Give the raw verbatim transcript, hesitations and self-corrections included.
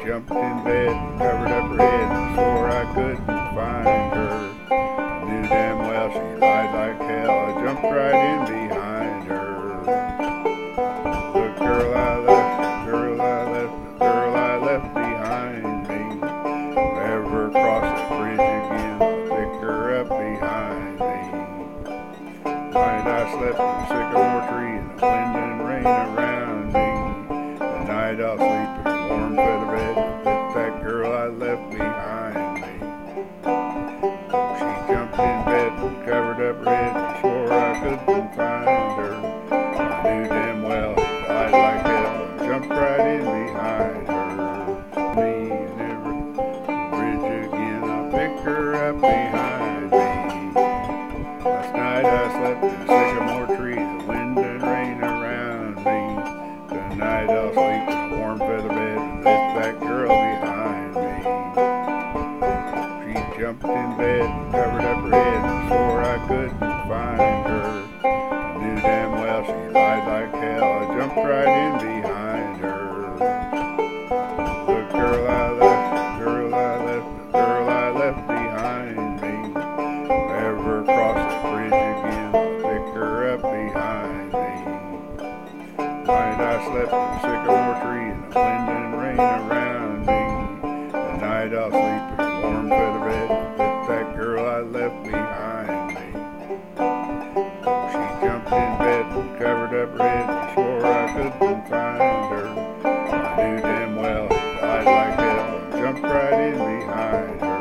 jumped in bed and covered up her head and swore I couldn't find her. I knew damn well she lied like hell. I jumped right in behind her. The girl I left, the girl I left, the girl I left behind me. If I ever cross that bridge again, I'll pick her up behind me. Night I slept in a sycamore tree and the wind and rain around me. The night I'll sleep in a warm feather bed with that girl I left behind me. She jumped in bed and covered up her head and swore I couldn't find her. I knew damn well she lied like hell. I jumped right in behind her. Me and never bridge again, I'll pick her up behind me. Last night I slept in a sycamore tree, the wind and rain around me. Tonight I'll sleep in a warm feather bed with that girl behind me. She jumped in bed and covered up her head and swore I couldn't find her. I knew damn well she lied like hell. I jumped right in behind her. The girl I left, the girl I left, the girl I left behind me. If I ever cross that bridge again, I'll pick her up behind me. Night I slept in a sycamore tree and the wind and rain around me. Tonight I'll sleep in a warm feather bed with that girl I left behind me. She jumped in bed and covered up her head and swore I couldn't find her. I knew damn well she lied like hell. I jumped right in behind her.